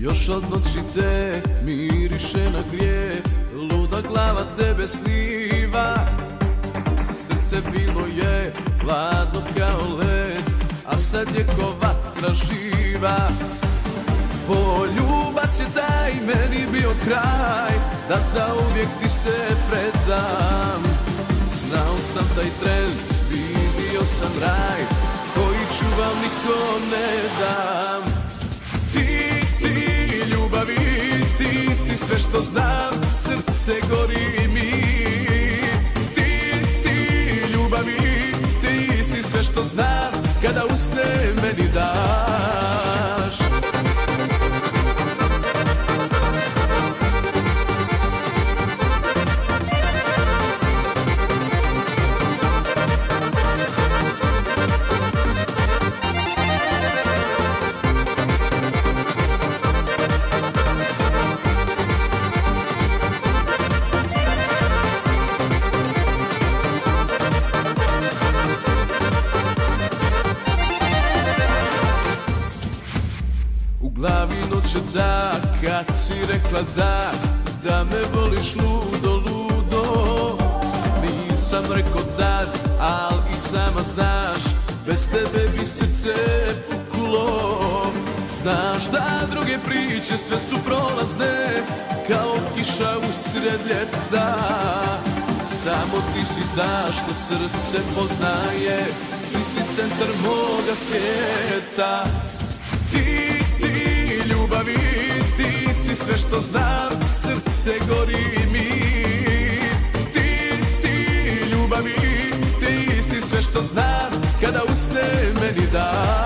Još od noći te miriše na grije, luda glava tebe sniva. Srce bilo je hladno kao led, a sad je ko vatra živa. Poljubac je taj meni bio kraj, da zauvijek ti se predam. Znao sam taj tren, vidio sam raj, koji čuvam nikom ne dam. Ti ljubavi, ti si sve što znam, srce gori mi. Ti ljubavi, ti si sve što znam, kada usne meni daš. U glavi noće da, kad si rekla da me voliš ludo, ludo. Nisam rekao tad, al i sama znaš, bez tebe bi srce puklo. Znaš da druge priče sve su prolazne, kao kiša usred ljeta. Samo ti si ta što srce poznaje, ti si centar moga svijeta. Ti ljubavi, ti si sve što znam, srce gori mi. Ti ljubavi, ti si sve što znam, kada usne meni daš.